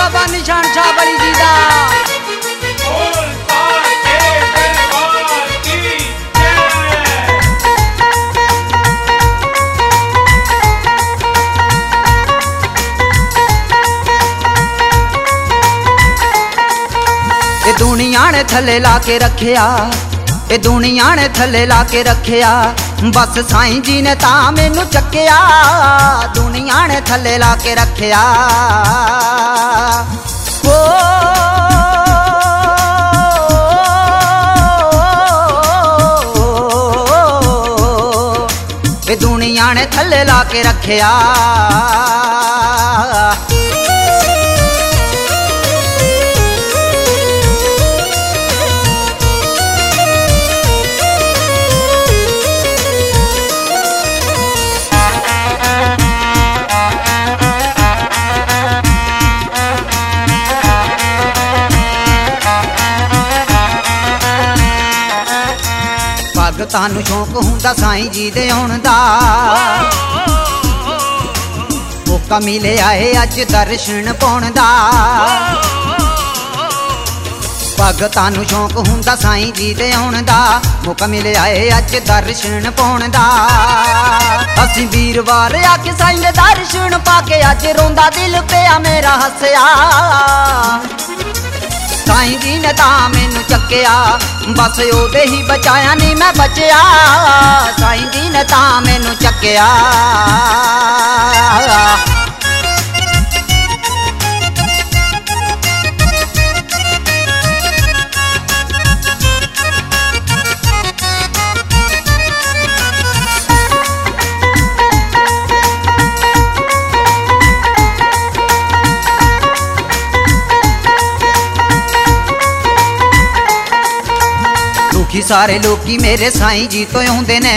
बाबा निशान शाह बड़ी जी दा। ए दुनिया ने थले ला के रखिया, ए दुनिया ने थले ला के रखिया, बस साईं जी ने ता मैनू चक्किया। दुनिया ने थले ला के रखिया, ओ ए दुनिया ने थले ला के रखिया। भगतां शौक हुंदा साईं जी दे आउण दा, मौका मिले आए अज दर्शन पाउण दा। भगतां शौक हुंदा साईं जी दे आउण दा, मौका मिले आए अज दर्शन पाउण दा। असीं वीरवार आके साईं दे दर्शन पाके अज रोंदा दिल पिया मेरा हस्या। साईं जी ने ता मैनू चक्किया, बस ओदे ही बचाया नहीं मैं बचया। साईं जी ने ता मैनू चक्किया। दुखी सारे लोकी मेरे साईं जी तो आउंदे ने,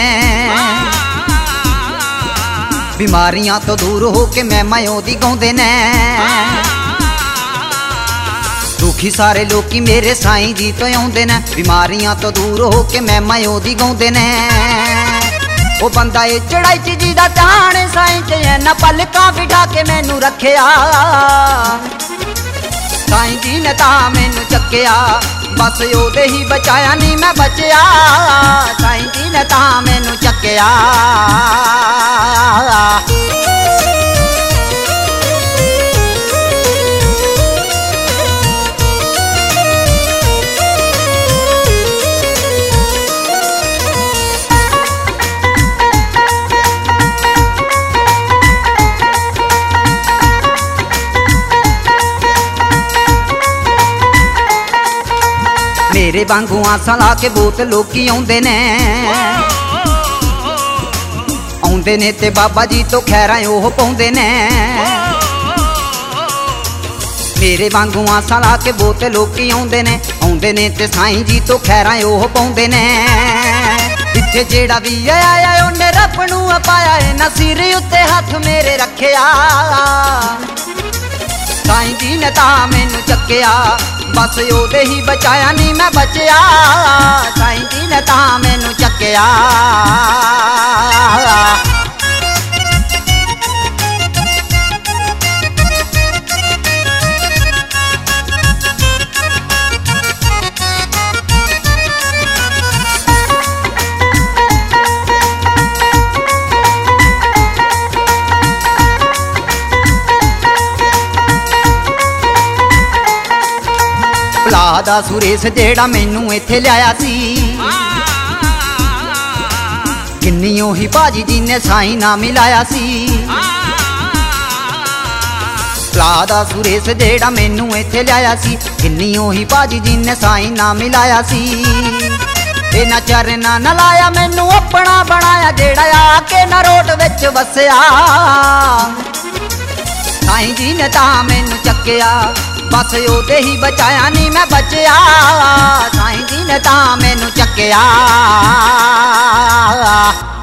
बीमारियां तो दूर होके महिमा ओदी गाउंदे ने। दुखी सारे लोकी मेरे साईं जी तो आउंदे ने, बीमारियां तो दूर होके महिमा ओदी गाउंदे ने। ओ बंदा ए चढ़ाई च जी दा ध्यान साईं च ना पलकां बिठा के मैनू रखिया। साईं जी ने ता मैनू चक्किया, बस ओदे ही बचाया नहीं मैं बचया। साईं जी ने ता मैनू चक्किया। मेरे वांगू आसां ला के बहुत लोकी आउंदे ने, आउंदे ने ते बाबा जी तो खैरां ओह पाउंदे ने। मेरे वांगू आसां ला के बहुत लोकी आउंदे ने, आउंदे ने ते साईं जी तो खैरां ओह पाउंदे ने। इत्थे जेड़ा भी आया ओने रब नू पाया है, ना सिर उत्ते हथ मेरे रखिया। साईं जी ने ता मैनू चक्किया, बस ओदे ही बचाया नहीं मैं बचया। साईं जी ने ता मैनू चक्किया। भला सुरेश जेड़ा मैनू इत्थे लिया सी, किन्नियों ही भाजी जी ने साईं ना मिलाया सी। भला सुरेश जेड़ा मैनू इत्थे लिया सी, किन्नियों ही भाजी जी ने साईं ना मिलाया सी। इन्हां चरना न लाया मैनू अपना बनाया, जेड़ा आके नरोट विच वसया। साईं जी ने ता मैनू चक्किया, बस ओदे ही बचाया नहीं मैं बचया। साईं जी ने ता मैनू चक्किया।